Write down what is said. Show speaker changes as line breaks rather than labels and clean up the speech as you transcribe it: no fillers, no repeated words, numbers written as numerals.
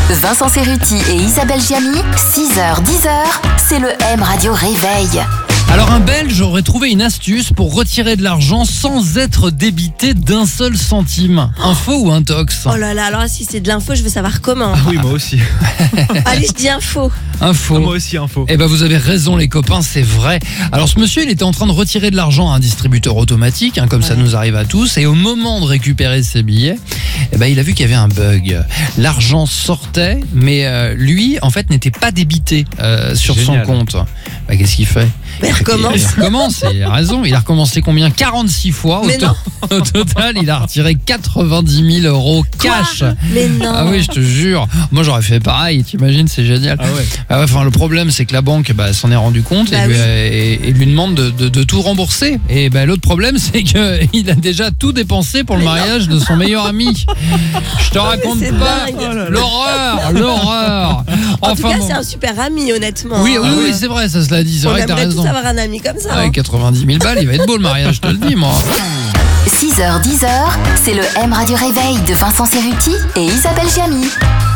Vincent Cerruti et Isabelle Giamy, 6h-10h, c'est le M Radio Réveil.
Alors un Belge aurait trouvé une astuce pour retirer de l'argent sans être débité d'un seul centime. Info ou intox?
Oh là là, alors si c'est de l'info, je veux savoir comment.
Ah oui, moi aussi.
Allez, je dis info.
Info.
Moi aussi, info.
Eh ben vous avez raison les copains, c'est vrai. Alors ce monsieur, il était en train de retirer de l'argent à un distributeur automatique, comme ça nous arrive à tous, et au moment de récupérer ses billets, eh ben il a vu qu'il y avait un bug. L'argent sortait, mais lui, en fait, n'était pas débité sur
Génial.
son compte. Bah, qu'est-ce qu'il fait?
Mais recommence.
Il recommence, il a raison. Il a recommencé combien? 46 fois.
Mais non.
Au total, il a retiré 90 000 € cash.
Mais non.
Ah oui, je te jure. Moi, j'aurais fait pareil. T'imagines, c'est génial.
Ah ouais.
Enfin, le problème, c'est que la banque s'en est rendu compte
Bah
et lui demande de tout rembourser. Et l'autre problème, c'est qu'il a déjà tout dépensé pour le mariage de son meilleur ami. Je te raconte
c'est
pas.
dingue.
L'horreur.
En tout cas,
bon.
c'est un super ami, honnêtement.
Oui,
hein.
oui, oui, c'est vrai, ça se l'a dit. C'est
On
vrai que t'as
aimerait tous
raison.
avoir un ami comme ça.
Ouais,
hein.
90 000 balles, il va être beau le mariage, je te le dis, moi.
6h-10h, c'est le M Radio Réveil de Vincent Cerruti et Isabelle Giamy.